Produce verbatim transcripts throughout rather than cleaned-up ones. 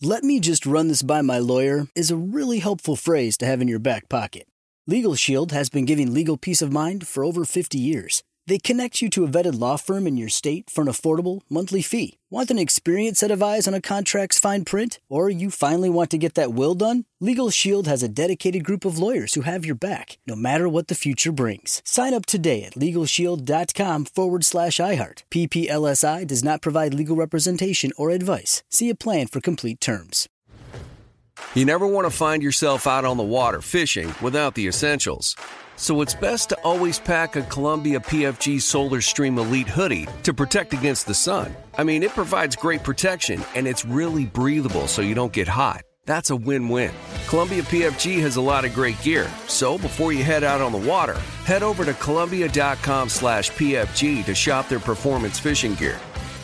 "Let me just run this by my lawyer" is a really helpful phrase to have in your back pocket. Legal Shield has been giving legal peace of mind for over fifty years. They connect you to a vetted law firm in your state for an affordable monthly fee. Want an experienced set of eyes on a contract's fine print? Or you finally want to get that will done? Legal Shield has a dedicated group of lawyers who have your back, no matter what the future brings. Sign up today at LegalShield.com forward slash iHeart. P P L S I does not provide legal representation or advice. See a plan for complete terms. You never want to find yourself out on the water fishing without the essentials. So it's best to always pack a Columbia P F G Solar Stream Elite hoodie to protect against the sun. I mean, it provides great protection, and it's really breathable so you don't get hot. That's a win-win. Columbia P F G has a lot of great gear, so before you head out on the water, head over to Columbia.com slash PFG to shop their performance fishing gear.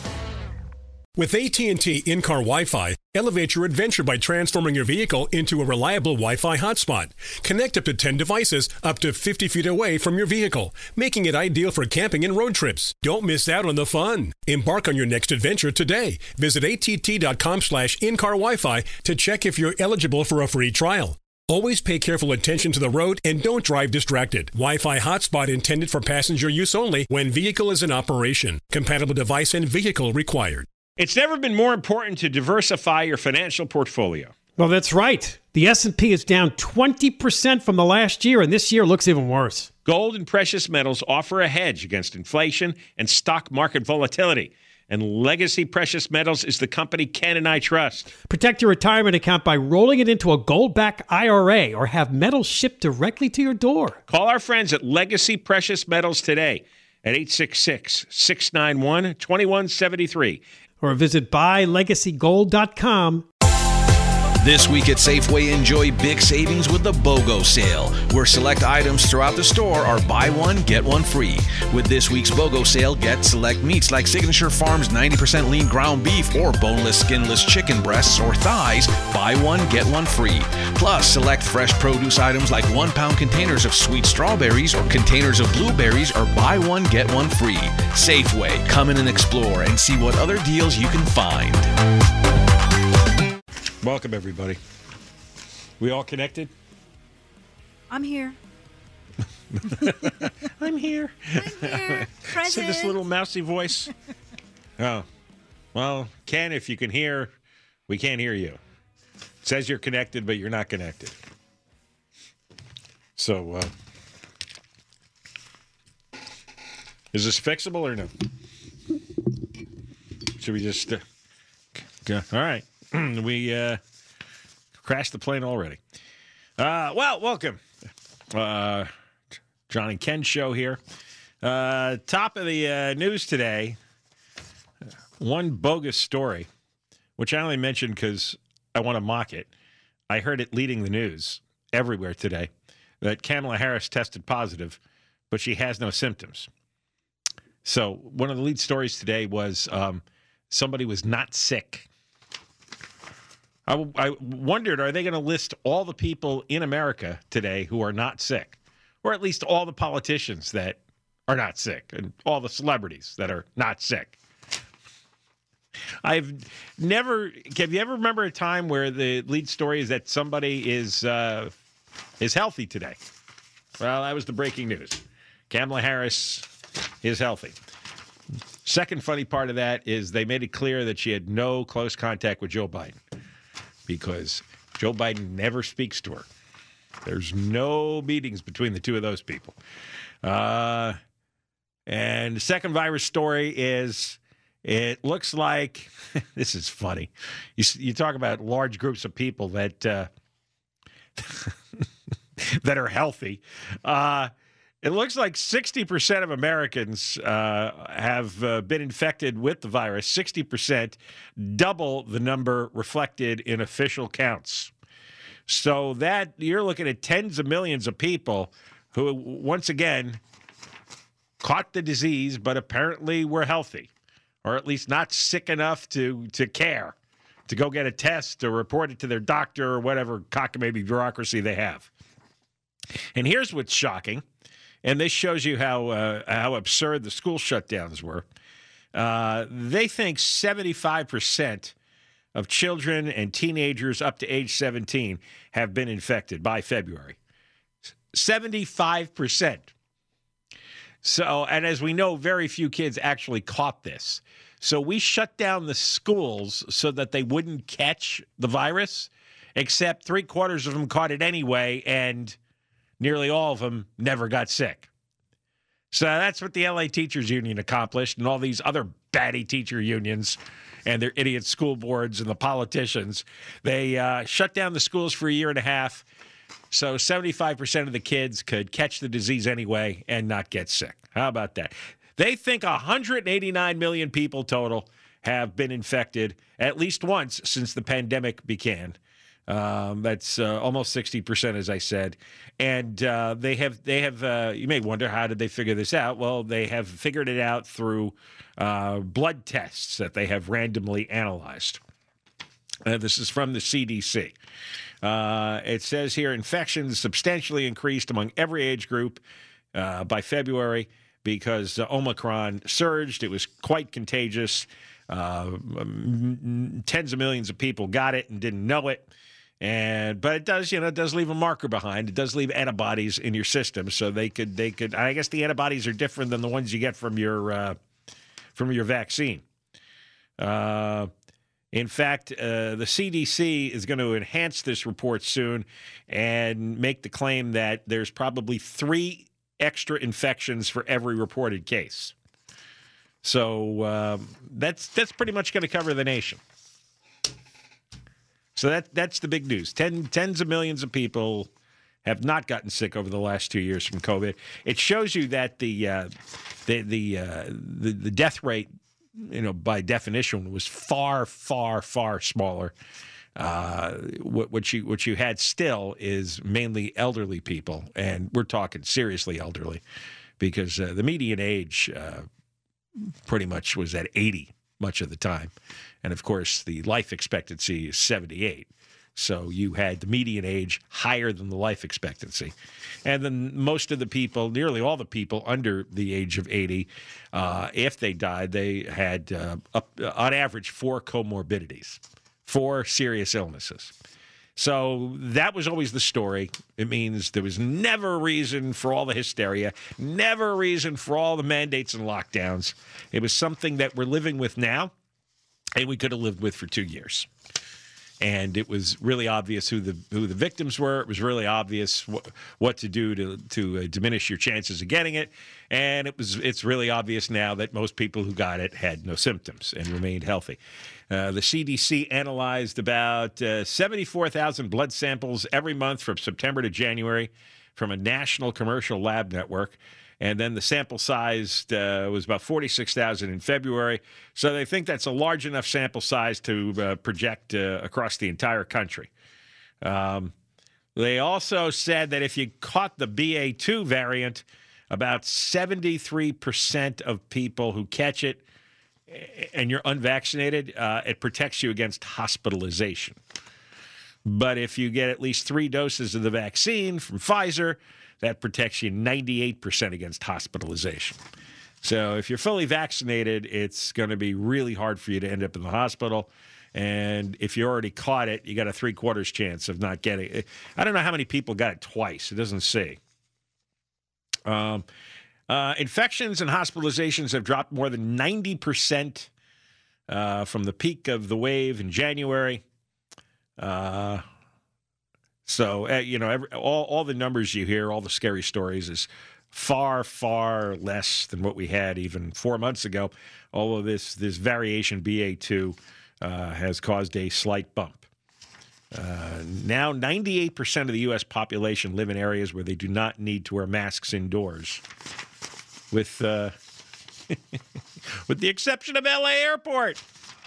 With A T and T in-car Wi-Fi, elevate your adventure by transforming your vehicle into a reliable Wi-Fi hotspot. Connect up to ten devices up to fifty feet away from your vehicle, making it ideal for camping and road trips. Don't miss out on the fun. Embark on your next adventure today. Visit att.com slash in-car Wi-Fi to check if you're eligible for a free trial. Always pay careful attention to the road and don't drive distracted. Wi-Fi hotspot intended for passenger use only when vehicle is in operation. Compatible device and vehicle required. It's never been more important to diversify your financial portfolio. Well, that's right. The S and P is down twenty percent from the last year, and this year looks even worse. Gold and precious metals offer a hedge against inflation and stock market volatility. And Legacy Precious Metals is the company Ken and I trust. Protect your retirement account by rolling it into a gold-backed I R A or have metals shipped directly to your door. Call our friends at Legacy Precious Metals today at eight six six, six nine one, two one seven three. Or visit buy legacy gold dot com. This week at Safeway, enjoy big savings with the BOGO sale, where select items throughout the store are buy one, get one free. With this week's BOGO sale, get select meats like Signature Farms ninety percent lean ground beef or boneless, skinless chicken breasts or thighs, buy one, get one free. Plus, select fresh produce items like one-pound containers of sweet strawberries or containers of blueberries are buy one, get one free. Safeway, come in and explore and see what other deals you can find. Welcome, everybody. We all connected? I'm here. I'm here. I'm here. Present. See this little mousy voice? Oh. Well, Ken, if you can hear, we can't hear you. It says you're connected, but you're not connected. So, uh, is this fixable or no? Should we just... Uh, go? All right. We uh, crashed the plane already. Uh, well, welcome. Uh, John and Ken show here. Uh, top of the uh, news today, one bogus story, which I only mentioned because I want to mock it. I heard it leading the news everywhere today, that Kamala Harris tested positive, but she has no symptoms. So one of the lead stories today was um, somebody was not sick. I, I wondered, are they going to list all the people in America today who are not sick? Or at least all the politicians that are not sick and all the celebrities that are not sick? I've never, have you ever remember a time where the lead story is that somebody is uh, is healthy today? Well, that was the breaking news. Kamala Harris is healthy. Second funny part of that is they made it clear that she had no close contact with Joe Biden, because Joe Biden never speaks to her. There's no meetings between the two of those people. Uh, and the second virus story is, it looks like, this is funny. You, you talk about large groups of people that uh, that are healthy. Uh, it looks like sixty percent of Americans uh, have uh, been infected with the virus, sixty percent, double the number reflected in official counts. So that you're looking at tens of millions of people who, once again, caught the disease, but apparently were healthy, or at least not sick enough to, to care, to go get a test or report it to their doctor or whatever cockamamie bureaucracy they have. And here's what's shocking. And this shows you how uh, how absurd the school shutdowns were. Uh, they think seventy-five percent of children and teenagers up to age seventeen have been infected by February. seventy-five percent. So, and as we know, very few kids actually caught this. So we shut down the schools so that they wouldn't catch the virus, except three quarters of them caught it anyway, and nearly all of them never got sick. So that's what the L A Teachers Union accomplished, and all these other batty teacher unions and their idiot school boards and the politicians. They uh, shut down the schools for a year and a half, so seventy-five percent of the kids could catch the disease anyway and not get sick. How about that? They think one hundred eighty-nine million people total have been infected at least once since the pandemic began. Um, that's uh, almost sixty percent, as I said. And uh, they have, they have. Uh, you may wonder, how did they figure this out? Well, they have figured it out through uh, blood tests that they have randomly analyzed. Uh, this is from the C D C. Uh, it says here, infections substantially increased among every age group uh, by February because uh, Omicron surged. It was quite contagious. Uh, m- tens of millions of people got it and didn't know it. And but it does, you know, it does leave a marker behind. It does leave antibodies in your system, so they could, they could. I guess the antibodies are different than the ones you get from your uh, from your vaccine. Uh, in fact, uh, the C D C is going to enhance this report soon and make the claim that there's probably three extra infections for every reported case. So uh, that's that's pretty much going to cover the nation. So that that's the big news. Ten, tens of millions of people have not gotten sick over the last two years from COVID. It shows you that the uh, the the, uh, the the death rate, you know, by definition, was far, far, far smaller. Uh, what, what you what you had still is mainly elderly people, and we're talking seriously elderly, because uh, the median age uh, pretty much was at eighty much of the time. And, of course, the life expectancy is seventy-eight. So you had the median age higher than the life expectancy. And then most of the people, nearly all the people under the age of eighty, uh, if they died, they had, uh, up, uh, on average, four comorbidities, four serious illnesses. So that was always the story. It means there was never a reason for all the hysteria, never a reason for all the mandates and lockdowns. It was something that we're living with now, and we could have lived with for two years. And it was really obvious who the who the victims were. It was really obvious wh- what to do to to uh, diminish your chances of getting it. And it was it's really obvious now that most people who got it had no symptoms and remained healthy. Uh, the C D C analyzed about uh, seventy-four thousand blood samples every month from September to January from a national commercial lab network. And then the sample size uh, was about forty-six thousand in February. So they think that's a large enough sample size to uh, project uh, across the entire country. Um, they also said that if you caught the B A two variant, about seventy-three percent of people who catch it and you're unvaccinated, uh, it protects you against hospitalization. But if you get at least three doses of the vaccine from Pfizer, that protects you ninety-eight percent against hospitalization. So if you're fully vaccinated, it's going to be really hard for you to end up in the hospital. And if you already caught it, you got a three-quarters chance of not getting it. I don't know how many people got it twice. It doesn't say. Um, uh, infections and hospitalizations have dropped more than ninety percent uh, from the peak of the wave in January. Uh So, uh, you know, every, all, all the numbers you hear, all the scary stories is far, far less than what we had even four months ago. Although this, this variation B A two uh, has caused a slight bump. Uh, now, ninety-eight percent of the U S population live in areas where they do not need to wear masks indoors, with, uh, with the exception of L A Airport.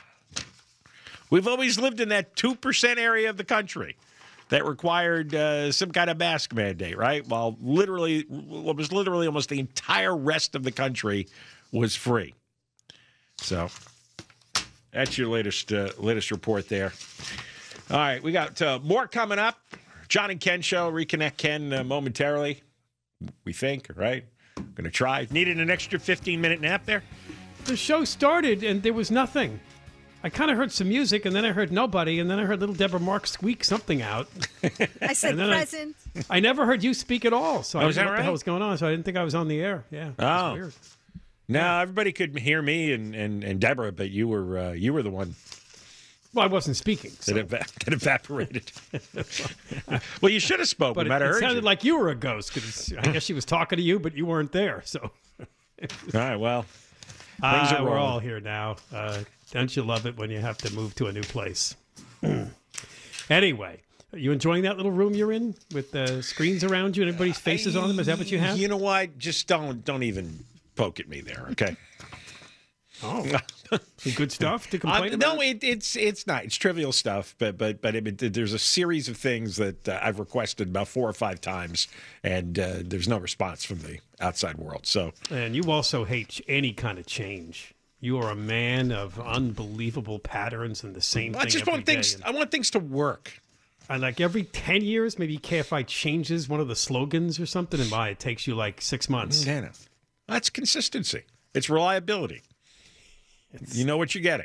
We've always lived in that two percent area of the country that required uh, some kind of mask mandate, right? While literally, what was literally almost the entire rest of the country was free. So that's your latest uh, latest report there. All right, we got uh, more coming up. John and Ken show. Reconnect Ken uh, momentarily. We think, right? Going to try. Needed an extra fifteen minute nap there. The show started and there was nothing. I kind of heard some music, and then I heard nobody, and then I heard little Deborah Mark squeak something out. I said And then I- present. I never heard you speak at all, so I Oh, didn't is know that what the right? hell was going on, so I didn't think I was on the air. Yeah. it was Oh. weird. No, everybody could hear me and, and, and Deborah, but you were uh, you were the one Well, I wasn't speaking. So. that, eva- that evaporated. Well, you should have spoke. But We it, might have it heard sounded you. like you were a ghost, because I guess she was talking to you, but you weren't there, so... All right, well, things Ah, are we're rolling. all here now. Uh, don't you love it when you have to move to a new place? Anyway, are you enjoying that little room you're in with the screens around you and everybody's faces on them? Is that what you have? You know what? Just don't don't even poke at me there, okay? Oh, some good stuff to Uh, complain about? no, it, it's it's not. It's trivial stuff, but but but it, there's a series of things that uh, I've requested about four or five times, and uh, there's no response from the outside world. So And you also hate ch- any kind of change. You are a man of unbelievable patterns and the same I thing just every want day. things. And, I want things to work. and like every ten years, maybe K F I changes one of the slogans or something, and why it takes you like six months. Yeah, no. That's consistency. It's reliability. You know what you're getting.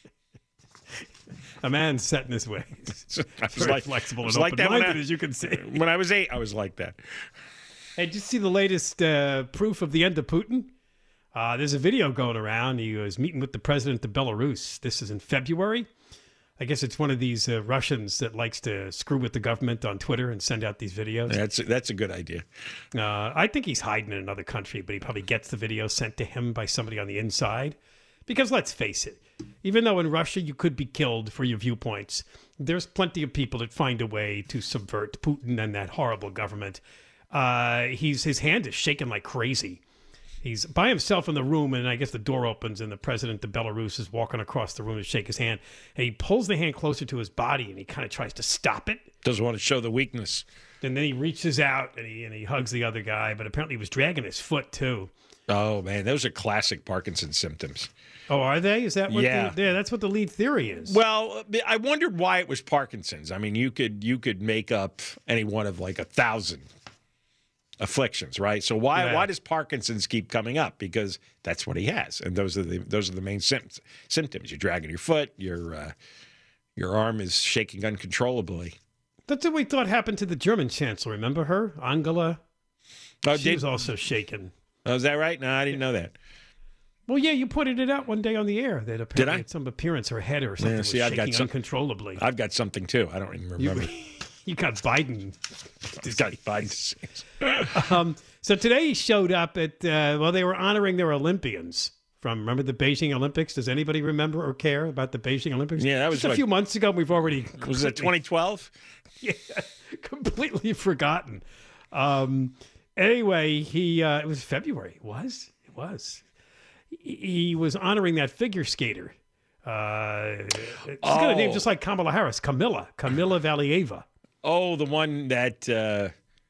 A man set in his ways. I was Very like- flexible I was and like that when open-minded, I- as you can see. When I was eight, I was like that. Hey, did you see the latest uh, proof of the end of Putin? Uh, there's a video going around. He was meeting with the president of Belarus. This is in February. I guess it's one of these uh, Russians that likes to screw with the government on Twitter and send out these videos. That's that's a good idea. Uh, I think he's hiding in another country, but he probably gets the video sent to him by somebody on the inside. Because let's face it, even though in Russia you could be killed for your viewpoints, there's plenty of people that find a way to subvert Putin and that horrible government. Uh, he's his hand is shaking like crazy. He's by himself in the room, and I guess the door opens, and the president of Belarus is walking across the room to shake his hand. And he pulls the hand closer to his body, and he kind of tries to stop it. Doesn't want to show the weakness. And then he reaches out, and he and he hugs the other guy, but apparently he was dragging his foot, too. Oh man, those are classic Parkinson's symptoms. Oh, are they? Is that what? Yeah. The, yeah, that's what the lead theory is. Well, I wondered why it was Parkinson's. I mean, you could you could make up any one of like a thousand afflictions, right? So why Yeah. why does Parkinson's keep coming up? Because that's what he has, and those are the those are the main symptoms. Symptoms: you're dragging your foot, your uh, your arm is shaking uncontrollably. That's what we thought happened to the German chancellor. Remember her, Angela? Oh, She did, was also shaken. oh, is that right? No, I didn't know that. Well, yeah, you pointed it out one day on the air that apparently I? at some appearance her head or something Yeah, was see, I've got shaking some- uncontrollably. I've got something too. I don't even remember. you, you got Biden. I've got Biden's. Um, so today he showed up at, uh, well, they were honoring their Olympians from, remember the Beijing Olympics? Does anybody remember or care about the Beijing Olympics? Yeah, that was Just a like- few months ago. We've already Was it twenty twelve? Yeah, completely forgotten. Um, anyway, he uh, it was February. It was. It was. He, he was honoring that figure skater. Uh, she's got a name Oh. just like Kamala Harris. Camilla. Camilla Valieva. Oh, the one that uh,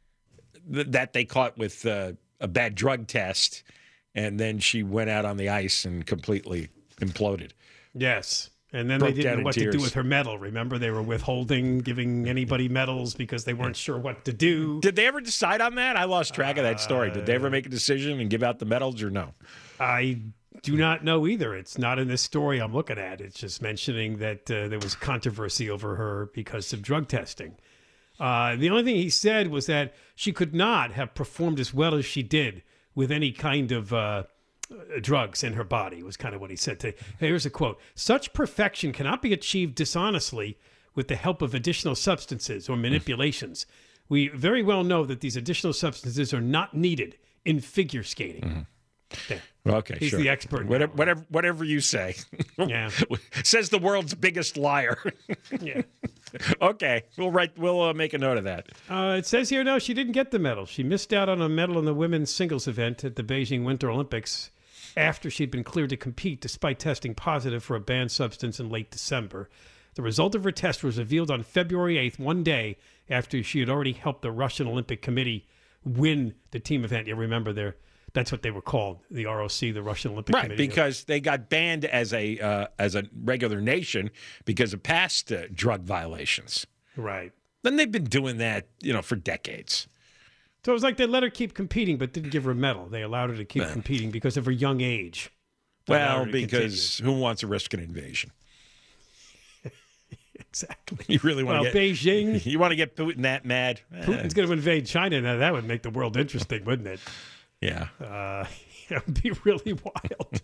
th- that they caught with uh, a bad drug test, and then she went out on the ice and completely imploded. Yes. And then Broke they down didn't in know what to do tears. with her medal. Remember, they were withholding giving anybody medals because they weren't sure what to do. Did they ever decide on that? I lost track of that story. Did they ever make a decision and give out the medals or no? I do not know either. It's not in this story I'm looking at. It's just mentioning that uh, there was controversy over her because of drug testing. Uh, the only thing he said was that she could not have performed as well as she did with any kind of uh, drugs in her body, was kind of what he said today. Hey, here's a quote. Such perfection cannot be achieved dishonestly with the help of additional substances or manipulations. We very well know that these additional substances are not needed in figure skating. There. Okay, He's sure. the expert now. Whatever, whatever, whatever you say. Yeah. Says the world's biggest liar. Yeah. Okay, we'll write. We'll uh, make a note of that. Uh, it says here, no, she didn't get the medal. She missed out on a medal in the women's singles event at the Beijing Winter Olympics after she'd been cleared to compete despite testing positive for a banned substance in late December. The result of her test was revealed on February eighth, one day after she had already helped the Russian Olympic Committee win the team event. You remember their that's what they were called, the R O C, the Russian Olympic Right, Committee. because they got banned as a uh, as a regular nation because of past uh, drug violations. Right. Then they've been doing that, you know, for decades. So it was like they let her keep competing but didn't give her a medal. They allowed her to keep Yeah. competing because of her young age. They allowed Well, her to because who wants to risk an invasion? Exactly. You really want well, to get Beijing. You want to get Putin that mad? Putin's going to invade China. Now that would make the world interesting, wouldn't it? Yeah. Uh, it would be really wild.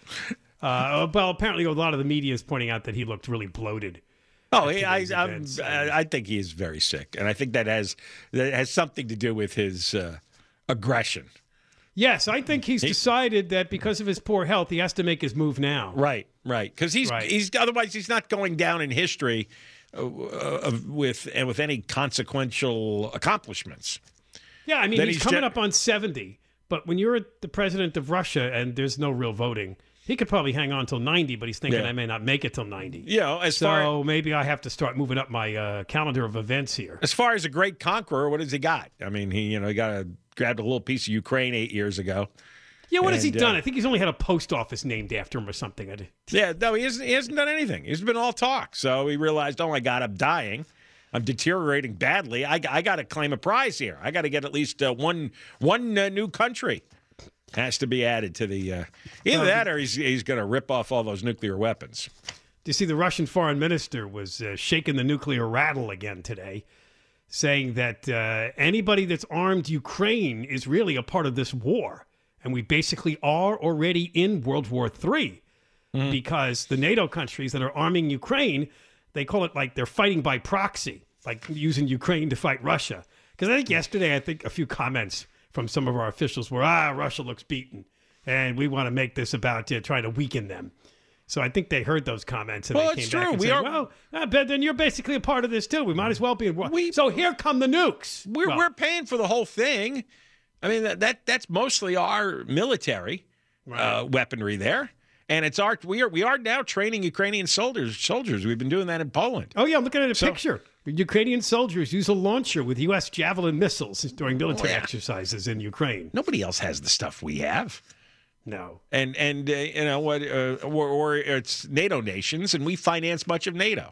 uh, well, apparently a lot of the media is pointing out that he looked really bloated. Oh, he, I, I'm, events. I, I think he is very sick, and I think that has that has something to do with his uh, aggression. Yes, I think he's He- decided that because of his poor health, he has to make his move now. Right, right, because he's Right. he's otherwise he's not going down in history uh, uh, with and with any consequential accomplishments. Yeah, I mean, Then he's, he's coming ju- up on seventy, but when you're the president of Russia and there's no real voting, he could probably hang on till ninety, but he's thinking Yeah. I may not make it till ninety. You know, as So far maybe I have to start moving up my uh, calendar of events here. as far as a great conqueror, what has he got? I mean, he you know he got a grabbed a little piece of Ukraine eight years ago. Yeah, what has he And, done? uh, I think he's only had a post office named after him or something. I- Yeah, no, he hasn't. He hasn't done anything. He's been all talk. So he realized, oh my God, I'm dying. I'm deteriorating badly. I, I got to claim a prize here. I got to get at least uh, one one uh, new country has to be added to the. Uh, either that, or he's he's going to rip off all those nuclear weapons. Do you see the Russian foreign minister was uh, shaking the nuclear rattle again today, saying that uh, anybody that's armed Ukraine is really a part of this war. And we basically are already in World War Three Mm-hmm. because the NATO countries that are arming Ukraine, they call it like they're fighting by proxy, like using Ukraine to fight Russia. Because I think yesterday, I think a few comments from some of our officials were, ah, Russia looks beaten, and we want to make this about uh, trying to weaken them. So I think they heard those comments and Well, they came it's back true. and We said, are- well, uh, but then you're basically a part of this too. We might as well be in war. We- So here come the nukes. We're Well, we're paying for the whole thing. I mean that, that that's mostly our military uh, weaponry there, and it's our we are we are now training Ukrainian soldiers. Soldiers. We've been doing that in Poland. Oh, yeah, I'm looking at a So- picture. Ukrainian soldiers use a launcher with U S Javelin missiles during military Oh, yeah. exercises in Ukraine. Nobody else has the stuff we have. No. and and uh, you know what, uh, or, or it's NATO nations, and we finance much of NATO.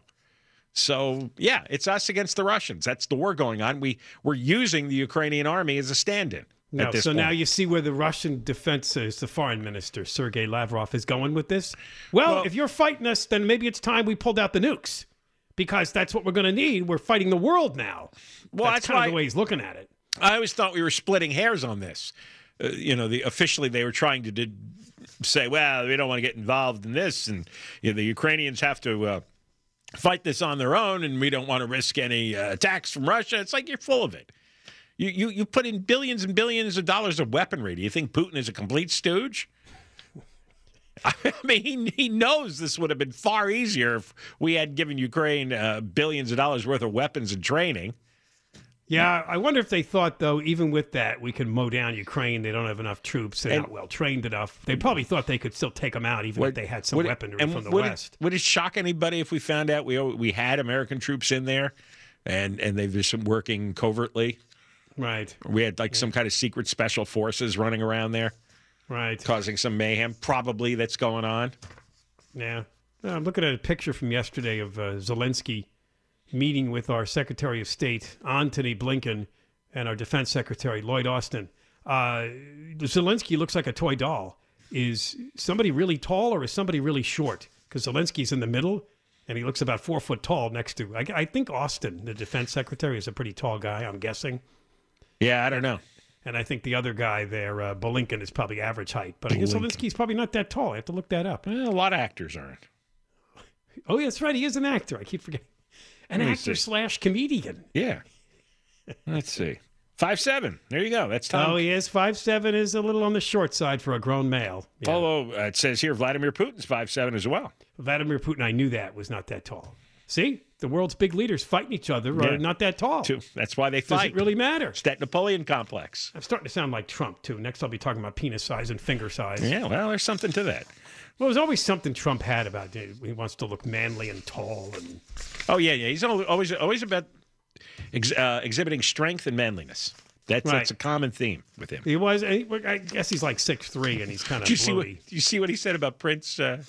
So yeah, it's us against the Russians. That's the war going on. We we're using the Ukrainian army as a stand-in. No, at this so point. now you see where the Russian defense is, the foreign minister, Sergei Lavrov, is going with this. Well, Well- if you're fighting us, then maybe it's time we pulled out the nukes because that's what we're going to need. We're fighting the world now. Well, that's, that's kind why- of the way he's looking at it. I always thought we were splitting hairs on this. Uh, you know, the officially they were trying to did, say, well, we don't want to get involved in this, and you know, the Ukrainians have to uh, fight this on their own, and we don't want to risk any uh, attacks from Russia. It's like you're full of it. You, you you put in billions and billions of dollars of weaponry. Do you think Putin is a complete stooge? I mean, he, he knows this would have been far easier if we had given Ukraine uh, billions of dollars worth of weapons and training. Yeah, I wonder if they thought, though, even with that, we can mow down Ukraine. They don't have enough troops. They're And- not well trained enough. They probably thought they could still take them out, even if they had some Would it- weaponry and from the would West. It, would it shock anybody if we found out we we had American troops in there, and and they've just been working covertly? Right, We had like some kind of secret special forces running around there, right. causing some mayhem. Probably that's going on. Yeah. No, I'm looking at a picture from yesterday of uh, Zelensky meeting with our Secretary of State, Antony Blinken, and our Defense Secretary, Lloyd Austin. Uh, Zelensky looks like a toy doll. Is somebody really tall or is somebody really short? Because Zelensky's in the middle, and he looks about four foot tall next to. I, I think Austin, the Defense Secretary, is a pretty tall guy, I'm guessing. Yeah, I don't know. And I think the other guy there, uh, Blinken, is probably average height. But I guess Zelensky's probably not that tall. I have to look that up. Well, a lot of actors aren't. Oh, yeah, that's right. He is an actor. I keep forgetting. An Let me actor see. slash comedian. Yeah. Let's see. Five seven. There you go. That's Tom. Oh, he is. five seven is a little on the short side for a grown male. Yeah. Although uh, it says here Vladimir Putin's five seven as well. Vladimir Putin, I knew that, was not that tall. See? The world's big leaders fighting each other are Yeah. not that tall. Too. That's why they Does fight. it really matter? It's that Napoleon complex. I'm starting to sound like Trump, too. Next, I'll be talking about penis size and finger size. Yeah, well, there's something to that. Well, there's always something Trump had about it. He wants to look manly and tall. And Oh yeah, yeah. He's al- always always about ex, uh, exhibiting strength and manliness. That's Right. that's a common theme with him. He was, I guess he's like six three, and he's kind of Do you see what? bloaty. Do you see what he said about Prince uh,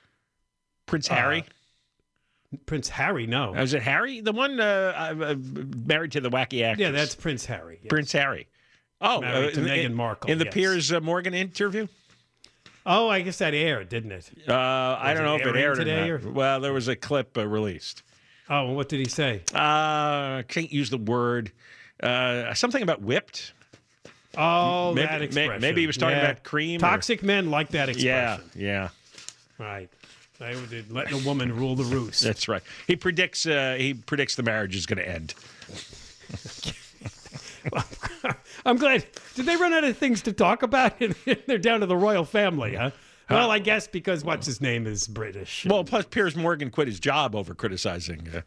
Prince Harry? Prince Harry, no. Uh, was it Harry, the one uh, uh, married to the wacky actress? Yeah, that's Prince Harry. yes. Prince Harry. Oh, Married to in, Meghan in- Markle, in the yes. Piers uh, Morgan interview. Oh, I guess that aired, didn't it? Uh, I Was don't it know if it airing aired today, or or- not. Well, there was a clip uh, released. Oh, well, what did he say? Uh, can't use the word. Uh, something about whipped. Oh, maybe, that expression. Maybe he was talking yeah. about cream. Toxic or... men like that expression. Yeah, yeah. Right. They would letting a woman rule the roost. That's right. He predicts. Uh, he predicts the marriage is going to end. I'm glad. Did they run out of things to talk about? They're down to the royal family, huh? Well, I guess because what's his name is British. Well, plus Piers Morgan quit his job over criticizing uh,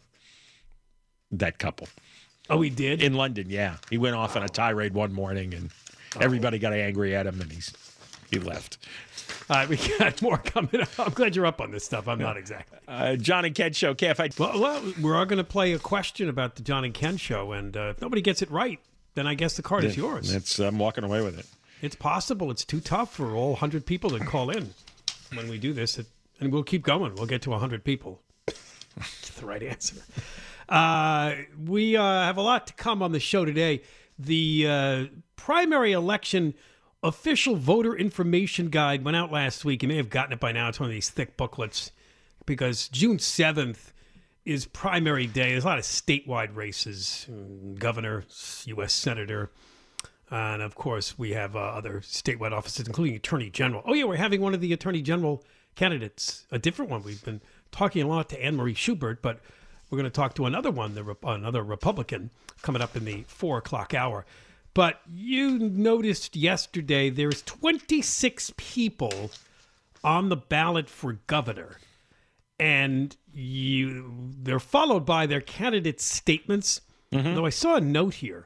that couple. Oh, he did? In London, yeah. He went off on a tirade one morning, and everybody got angry at him, and he's he left. All right, we got more coming up. I'm glad you're up on this stuff. I'm not exactly. Uh, John and Ken Show, K F I. Well, well we're all going to play a question about the John and Ken Show, and uh, if nobody gets it right, then I guess the card is yours. It's, I'm walking away with it. It's possible. It's too tough for all one hundred people to call in when we do this. It, and we'll keep going. We'll get to one hundred people. That's the right answer. Uh, we uh, have a lot to come on the show today. The uh, primary election official voter information guide went out last week. You may have gotten it by now. It's one of these thick booklets because June seventh is primary day. There's a lot of statewide races, governor, U S senator, and of course we have uh, other statewide offices, including attorney general. Oh yeah, we're having one of the attorney general candidates, a different one. We've been talking a lot to Anne Marie Schubert, but we're going to talk to another one, the another Republican, coming up in the four o'clock hour. But you noticed yesterday there's twenty-six people on the ballot for governor, and you they're followed by their candidate statements. Mm-hmm. Though I saw a note here.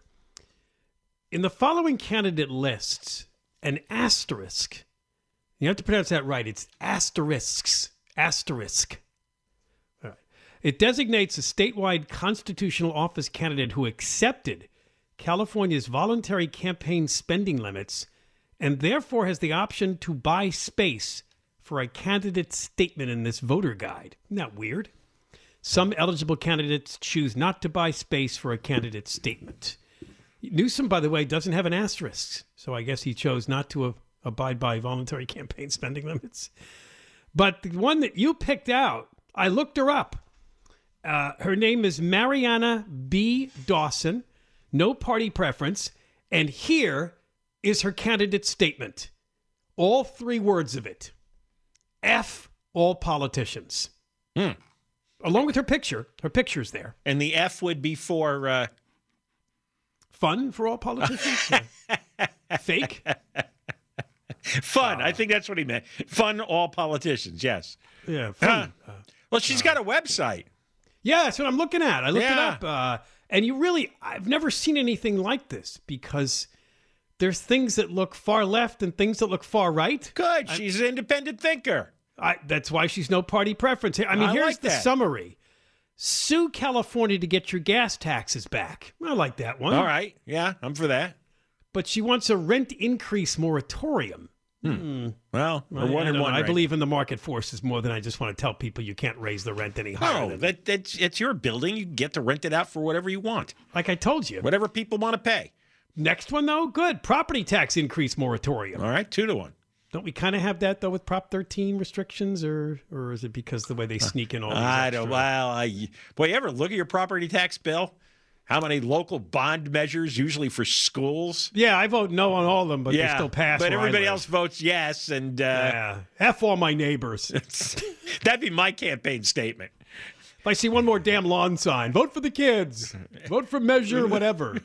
In the following candidate lists, an asterisk, you have to pronounce that right, it's asterisks, asterisk. All right. It designates a statewide constitutional office candidate who accepted California's voluntary campaign spending limits and therefore has the option to buy space for a candidate statement in this voter guide. Isn't that weird? Some eligible candidates choose not to buy space for a candidate statement. Newsom, by the way, doesn't have an asterisk, so I guess he chose not to uh, abide by voluntary campaign spending limits. But the one that you picked out, I looked her up. Uh, her name is Mariana B. Dawson. No party preference. And here is her candidate statement. All three words of it. F all politicians. Hmm. Along with her picture. Her picture's there. And the F would be for... Uh... Fun for all politicians? Fake? Fun. Uh, I think that's what he meant. Fun all politicians, yes. Yeah, fun. Uh, well, she's uh, got a website. Yeah, that's what I'm looking at. I looked yeah. it up. Uh, and you really, I've never seen anything like this because there's things that look far left and things that look far right. Good. She's I, an independent thinker. I, that's why she's no party preference. I mean, I here's like the that. summary. Sue California to get your gas taxes back. I like that one. All right. Yeah, I'm for that. But she wants a rent increase moratorium. Hmm. Hmm. Well, I, one I, and one. I right believe now. in the market forces more than I just want to tell people you can't raise the rent any higher. No, than that, that's it's your building. You get to rent it out for whatever you want. Like I told you. Whatever people want to pay. Next one, though, good. Property tax increase moratorium. All right, two to one. Don't we kind of have that, though, with Prop thirteen restrictions, or or is it because the way they sneak in all these I extra... don't, well, I, boy, you ever look at your property tax bill? How many local bond measures, usually for schools? Yeah, I vote no on all of them, but yeah, they still pass. But where everybody I live. else votes yes, and uh, yeah, F all my neighbors. That'd be my campaign statement. If I see one more damn lawn sign, vote for the kids. Vote for measure whatever.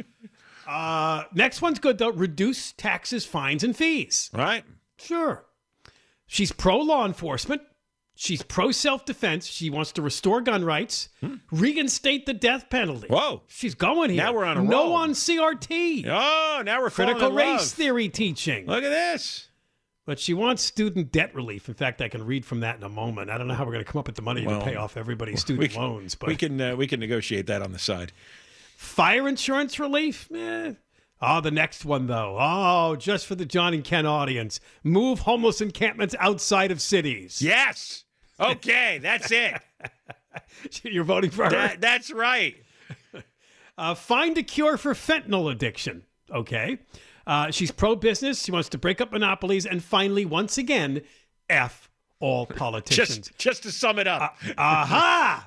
Uh, next one's good though. Reduce taxes, fines, and fees. Right? Sure. She's pro law enforcement. She's pro self-defense. She wants to restore gun rights, hmm. reinstate the death penalty. Whoa. She's going here. Now we're on a roll. No on C R T. Oh, now we're critical falling in race love. theory teaching. Look at this. But she wants student debt relief. In fact, I can read from that in a moment. I don't know how we're going to come up with the money well, to pay off everybody's student we can, loans. But we can uh, we can negotiate that on the side. Fire insurance relief? Eh. Oh, the next one, though. Oh, just for the John and Ken audience. Move homeless encampments outside of cities. Yes. Okay, that's it. You're voting for her? That, that's right. Uh, find a cure for fentanyl addiction. Okay. Uh, she's pro-business. She wants to break up monopolies. And finally, once again, F all politicians. Just, just to sum it up. Uh, aha!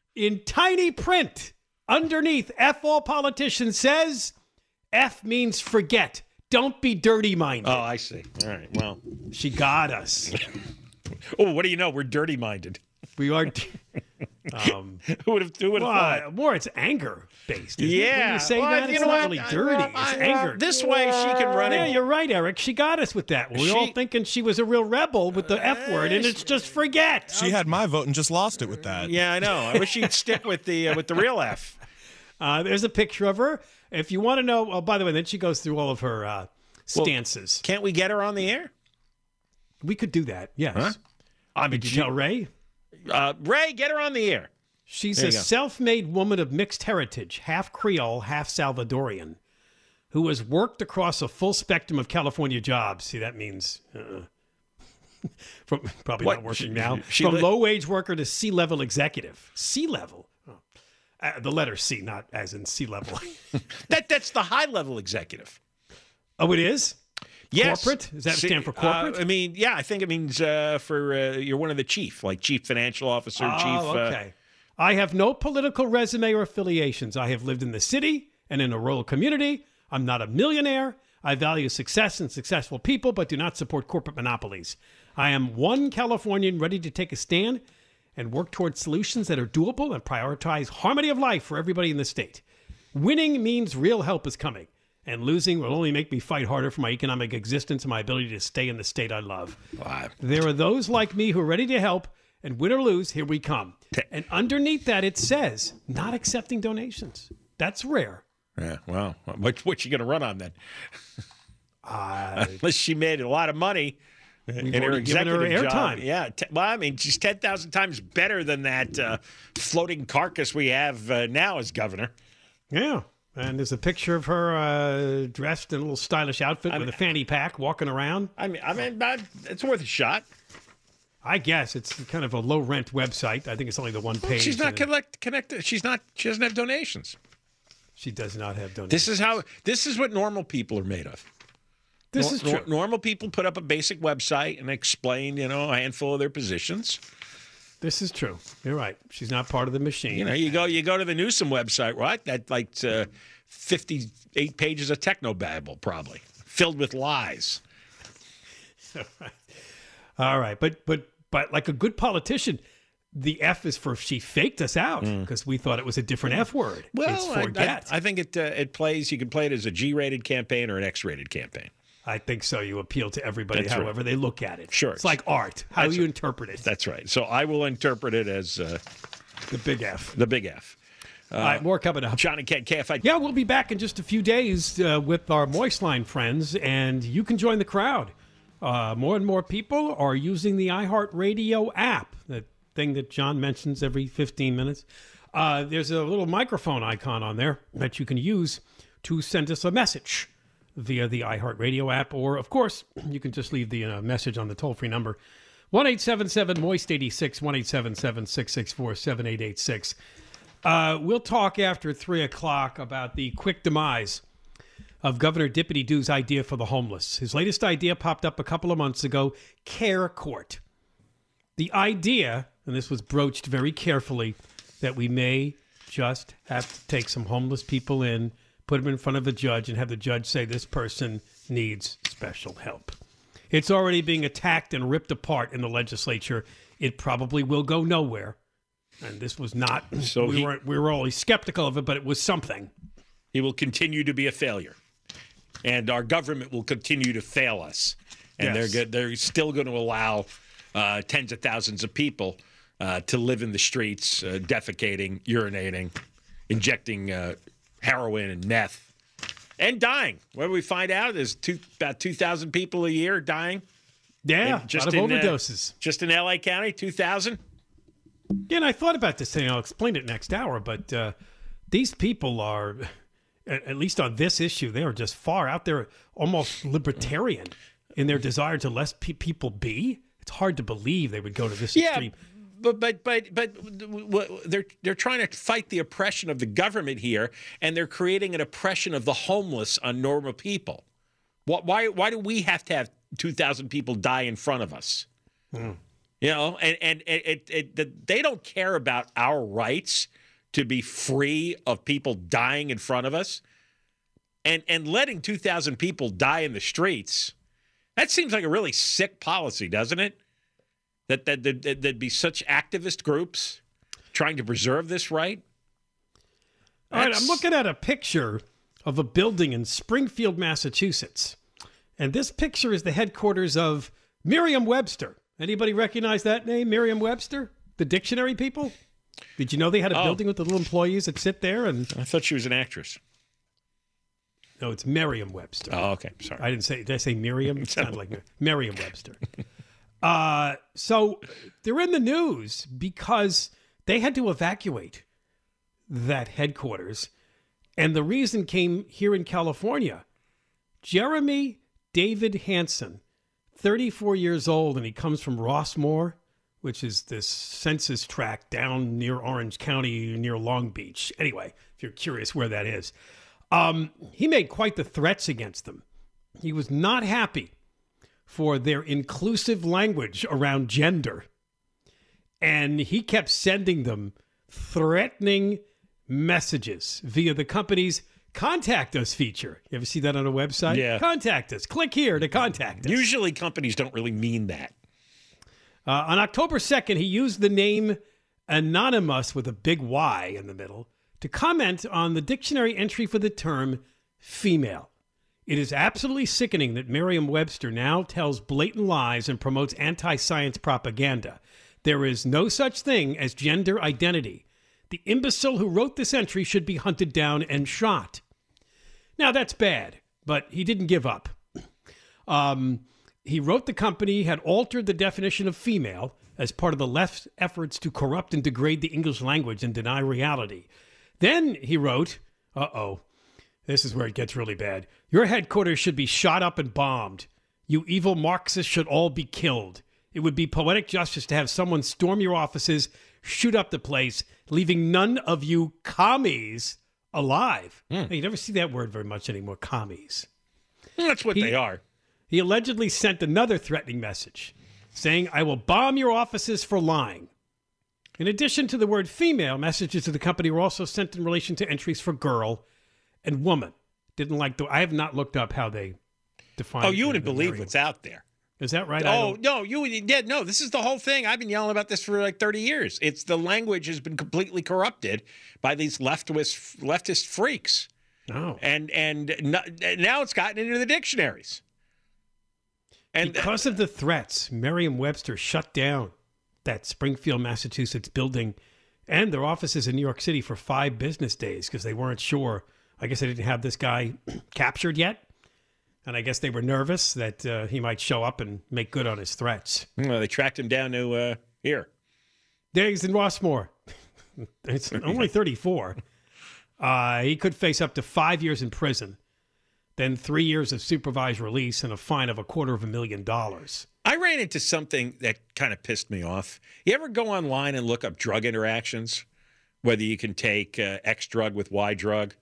in tiny print underneath, F all politicians says, F means forget. Don't be dirty-minded. Oh, I see. All right, well. She got us. Oh, what do you know? We're dirty-minded. We are. Um, who would have, who would have well, thought? More, it's anger based. Isn't Yeah. it? When you say Well, that, you it's know not what? really I- dirty. I- it's I- anger. This way she can run Yeah, it. you're right, Eric. She got us with that. We were all She- thinking she was a real rebel with the F word, and it's just forget. She had my vote and just lost it with that. Yeah, I know. I wish she'd stick with the uh, with the real F. Uh, there's a picture of her. If you want to know, oh, by the way, then she goes through all of her uh, stances. Can't we get her on the air? We could do that, yes. Huh? I mean, Did you tell Ray? Uh, Ray, get her on the air. She's There a you go. self-made woman of mixed heritage, half Creole, half Salvadorian, who has worked across a full spectrum of California jobs. See, that means uh, from probably What? not working She- now. she From li- low-wage worker to C-level executive. C-level. Oh. Uh, the letter C, not as in C-level. That that's the high level executive. Oh, it is? Yes. Corporate? Does that See, stand for corporate? Uh, I mean, yeah, I think it means uh, for uh, you're one of the chief, like chief financial officer, Oh, chief. okay. I have no political resume or affiliations. I have lived in the city and in a rural community. I'm not a millionaire. I value success and successful people, but do not support corporate monopolies. I am one Californian ready to take a stand and work towards solutions that are doable and prioritize harmony of life for everybody in the state. Winning means real help is coming, and losing will only make me fight harder for my economic existence and my ability to stay in the state I love. Wow. There are those like me who are ready to help, and win or lose, here we come. And underneath that, it says, not accepting donations. That's rare. Yeah. Well, what what you going to run on then? Uh, Unless she made a lot of money in her already given her executive job. airtime. Yeah. T- well, I mean, she's ten thousand times better than that uh, floating carcass we have uh, now as governor. yeah. And there's a picture of her uh, dressed in a little stylish outfit I with mean- a fanny pack walking around. I mean, I mean, uh, it's worth a shot. I guess it's kind of a low rent website. I think it's only the one page. She's not and collect, connected. She's not. She doesn't have donations. She does not have donations. This is how. This is what normal people are made of. This Nor- is true. nor- normal people put up a basic website and explain, you know, a handful of their positions. This is true. You're right. She's not part of the machine. You know, you go you go to the Newsom website, right? That like uh, fifty-eight pages of technobabble, probably filled with lies. All right, but but but like a good politician, the F is for she faked us out because we thought it was a different F word. it's Mm. Well, I, forget. I, I think it uh, it plays. You can play it as a G-rated campaign or an X-rated campaign. I think so. You appeal to everybody, That's right. however they look at it. Sure. It's like art, how That's you right. interpret it. That's right. So I will interpret it as uh, The big F. the big F. All right, more coming up. Johnny K K F I. Yeah, we'll be back in just a few days uh, with our Moist Line friends, and you can join the crowd. Uh, more and more people are using the iHeartRadio app, that thing that John mentions every fifteen minutes. Uh, there's a little microphone icon on there that you can use to send us a message via the iHeartRadio app, or, of course, you can just leave the uh, message on the toll-free number, one eight seven seven moist eighty-six, one eight seven seven, six six four, seven eight eight six. Uh, we'll talk after three o'clock about the quick demise of Governor Dippity Doo's idea for the homeless. His latest idea popped up a couple of months ago, Care Court. The idea, and this was broached very carefully, that we may just have to take some homeless people in, put them in front of a judge, and have the judge say this person needs special help. It's already being attacked and ripped apart in the legislature. It probably will go nowhere. And this was not, So we, he- were, we were always skeptical of it, but it was something. He will continue to be a failure, and our government will continue to fail us. And Yes. they're go- they're still going to allow uh, tens of thousands of people uh, to live in the streets, uh, defecating, urinating, injecting uh, heroin and meth, and dying. What do we find out? There's two, about two thousand people a year dying. Yeah, in- just a lot of in, uh, overdoses. just in L A County, two thousand. Yeah, and I thought about this thing. I'll explain it next hour, but uh, these people are, at at least on this issue, they are just far out there, almost libertarian in their desire to let pe- people be. It's hard to believe they would go to this Yeah, extreme. but but but but w- they're they're trying to fight the oppression of the government here, and they're creating an oppression of the homeless on normal people. Why why why do we have to have two thousand people die in front of us? You know, and, and it, it, it, they don't care about our rights to be free of people dying in front of us. And and letting two thousand people die in the streets, that seems like a really sick policy, doesn't it? That, that, that, that there'd be such activist groups trying to preserve this right. All right, I'm looking at a picture of a building in Springfield, Massachusetts. And this picture is the headquarters of Merriam-Webster. Anybody recognize that name, Merriam-Webster? The dictionary people? Did you know they had a Oh. building with the little employees that sit there? And I thought she was an actress. no, it's Merriam-Webster. Oh, okay. Sorry. I didn't say, did I say Miriam? It sounded like Mer- Merriam-Webster. uh, so they're in the news because they had to evacuate that headquarters. And the reason came here in California. Jeremy David Hansen, thirty-four years old, and he comes from Rossmore, which is this census tract down near Orange County, near Long Beach. Anyway, if you're curious where that is. Um, he made quite the threats against them. He was not happy for their inclusive language around gender. And he kept sending them threatening messages via the company's Contact Us feature. You ever see that on a website? Yeah. Contact us. Click here to contact us. Usually companies don't really mean that. Uh, on October second, he used the name Anonymous with a big Y in the middle to comment on the dictionary entry for the term female. It is absolutely sickening that Merriam-Webster now tells blatant lies and promotes anti-science propaganda. There is no such thing as gender identity. The imbecile who wrote this entry should be hunted down and shot. Now, that's bad, but he didn't give up. Um, he wrote the company had altered the definition of female as part of the left's efforts to corrupt and degrade the English language and deny reality. Then he wrote, uh-oh, this is where it gets really bad. Your headquarters should be shot up and bombed. You evil Marxists should all be killed. It would be poetic justice to have someone storm your offices, shoot up the place, leaving none of you commies alive. Mm. You never see that word very much anymore, commies. Well, that's what He- they are. He allegedly sent another threatening message saying, I will bomb your offices for lying. In addition to the word female, messages to the company were also sent in relation to entries for girl and woman. Didn't like the, I have not looked up how they define. Oh, you the- wouldn't the believe Merriam- what's out there. Is that right? I Oh, don't- no, you yeah, no, this is the whole thing. I've been yelling about this for like thirty years. It's the language has been completely corrupted by these leftist leftist freaks. No. And and no, now it's gotten into the dictionaries. And Because of the threats, Merriam-Webster shut down that Springfield, Massachusetts building and their offices in New York City for five business days because they weren't sure. I guess they didn't have this guy captured yet. And I guess they were nervous that uh, he might show up and make good on his threats. well, they tracked him down to uh, here. There he's in Rossmore. It's only thirty-four. Uh, he could face up to five years in prison, then three years of supervised release and a fine of a quarter of a million dollars. I ran into something that kind of pissed me off. You ever go online and look up drug interactions, whether you can take uh, X drug with Y drug?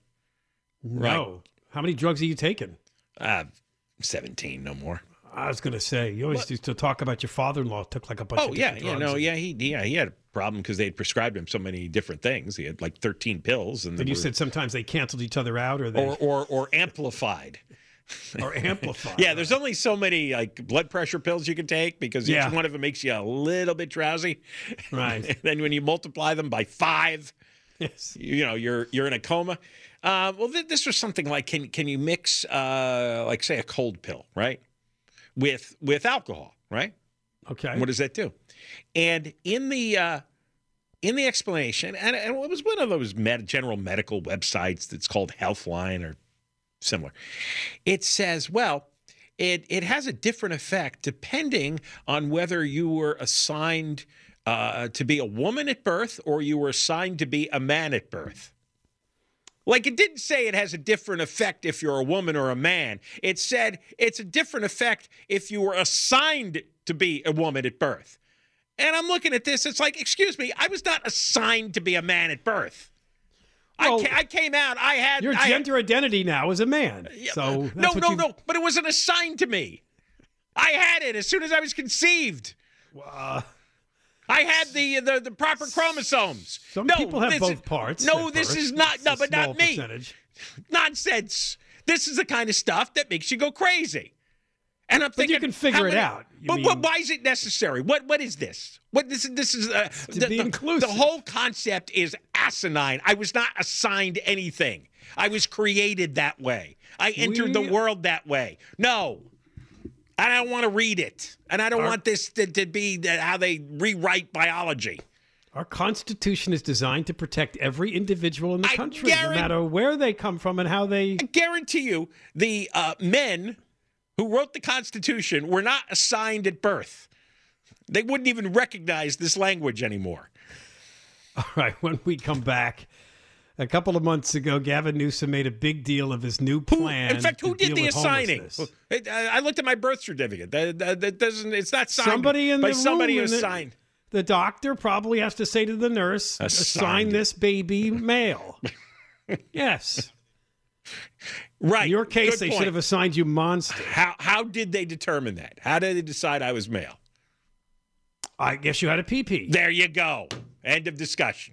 No. How many drugs are you taking? Uh, seventeen, no more. I was going to say, you always What? used to talk about your father-in-law took like a bunch Oh of yeah, different yeah, drugs. no, and- yeah, he yeah he had a problem because they had prescribed him so many different things. He had like thirteen pills, and, they And you were- said sometimes they canceled each other out or they or or or amplified. or amplified. Yeah, there's only so many like blood pressure pills you can take because Yeah. each one of them makes you a little bit drowsy. Right. And then when you multiply them by five, Yes. you know you're you're in a coma. Uh, well, th- this was something like can can you mix uh, like say a cold pill, right, with with alcohol, right? Okay. What does that do? And in the uh, in the explanation, and, and it was one of those med- general medical websites that's called Healthline or similar. It says, well, it it has a different effect depending on whether you were assigned uh, to be a woman at birth or you were assigned to be a man at birth. Like, it didn't say it has a different effect if you're a woman or a man. It said it's a different effect if you were assigned to be a woman at birth. And I'm looking at this, it's like, excuse me, I was not assigned to be a man at birth. Well, I, ca- I came out, I had... Your I, gender identity now is a man. Yeah, So no, that's what no, you- no, but it wasn't assigned to me. I had it as soon as I was conceived. Uh, I had the the, the proper chromosomes. Some no, people have this both is- parts. No, at this birth. is not. It's No, a but small not me. percentage. Nonsense. This is the kind of stuff that makes you go crazy. And I'm But thinking, you can figure how it many- out. You But, mean- but why is it necessary? What what is this? What this this is uh, to the, be the- inclusive. the whole concept is asinine. I was not assigned anything. I was created that way. I entered We- the world that way. No. I don't want to read it. And I don't Our- want this to, to be the, how they rewrite biology. Our Constitution is designed to protect every individual in the I country, no guarant- matter where they come from and how they. I guarantee you the uh, men who wrote the Constitution were not assigned at birth. They wouldn't even recognize this language anymore. All right, when we come back, a couple of months ago, Gavin Newsom made a big deal of his new Who, plan. in fact, who to did deal the with assigning? homelessness. It- I I looked at my birth certificate. That, that, that doesn't. It's not signed Somebody in by the somebody room who's in the- signed. The doctor probably has to say to the nurse, Assigned assign it. this baby male. Yes. Right. In your case, Good they point. should have assigned you monster. How how did they determine that? How did they decide I was male? I guess you had a P P. There you go. End of discussion.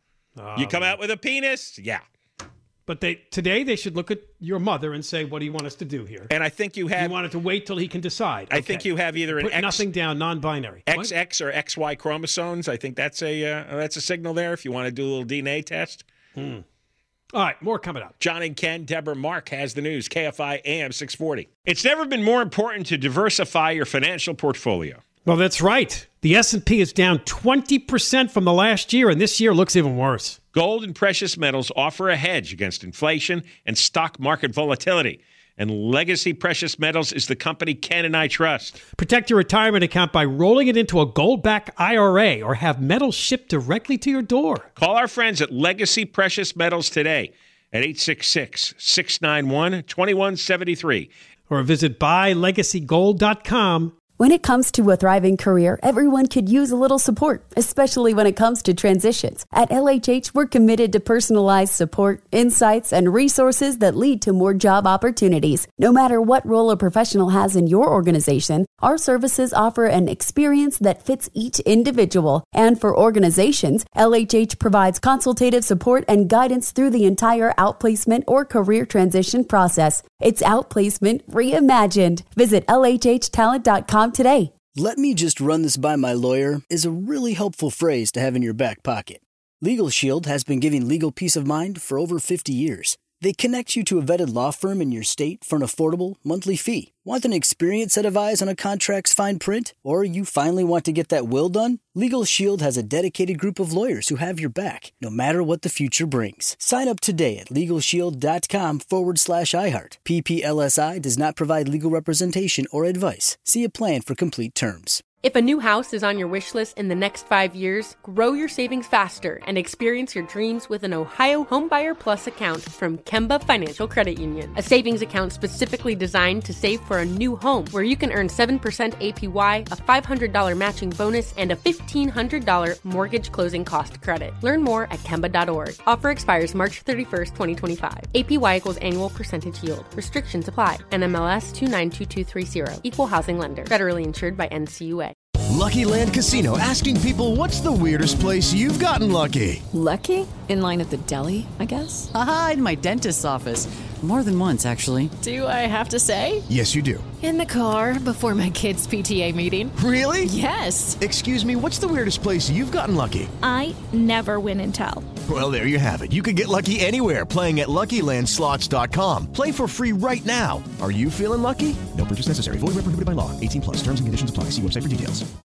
You come Um, out with a penis? Yeah. But they today they should look at your mother and say, "What do you want us to do here?" And I think you You have wanted to wait till he can decide. I think Okay. you have either an Put X, nothing down, non-binary. What? X X or X Y chromosomes. I think that's a uh, that's a signal there if you want to do a little D N A test. All right, more coming up. John and Ken, Deborah, Mark has the news. K F I A M six forty. It's never been more important to diversify your financial portfolio. Well, that's right. The S and P is down twenty percent from the last year, and this year looks even worse. Gold and precious metals offer a hedge against inflation and stock market volatility. And Legacy Precious Metals is the company Ken and I trust. Protect your retirement account by rolling it into a gold-backed I R A or have metals shipped directly to your door. Call our friends at Legacy Precious Metals today at eight six six, six nine one, two one seven three. Or visit buy legacy gold dot com. When it comes to a thriving career, everyone could use a little support, especially when it comes to transitions. At L H H, we're committed to personalized support, insights, and resources that lead to more job opportunities. No matter what role a professional has in your organization, our services offer an experience that fits each individual. And for organizations, L H H provides consultative support and guidance through the entire outplacement or career transition process. It's outplacement reimagined. Visit L H H talent dot com today. "Let me just run this by my lawyer" is a really helpful phrase to have in your back pocket. Legal Shield has been giving legal peace of mind for over fifty years. They connect you to a vetted law firm in your state for an affordable monthly fee. Want an experienced set of eyes on a contract's fine print? Or you finally want to get that will done? Legal Shield has a dedicated group of lawyers who have your back, no matter what the future brings. Sign up today at LegalShield.com forward slash iHeart. P P L S I does not provide legal representation or advice. See a plan for complete terms. If a new house is on your wish list in the next five years, grow your savings faster and experience your dreams with an Ohio Homebuyer Plus account from Kemba Financial Credit Union. A savings account specifically designed to save for a new home where you can earn seven percent A P Y, a five hundred dollars matching bonus, and a fifteen hundred dollars mortgage closing cost credit. Learn more at Kemba dot org. Offer expires March thirty-first, twenty twenty-five. A P Y equals annual percentage yield. Restrictions apply. N M L S two nine two two three zero. Equal housing lender. Federally insured by N C U A. Lucky Land Casino, asking people, what's the weirdest place you've gotten lucky? Lucky? In line at the deli, I guess? Aha, in my dentist's office. More than once, actually. Do I have to say? Yes, you do. In the car before my kids' P T A meeting. Really? Yes. Excuse me, what's the weirdest place you've gotten lucky? I never win and tell. Well, there you have it. You can get lucky anywhere, playing at Lucky Land Slots dot com. Play for free right now. Are you feeling lucky? No purchase necessary. Void where prohibited by law. eighteen plus. Terms and conditions apply. See website for details.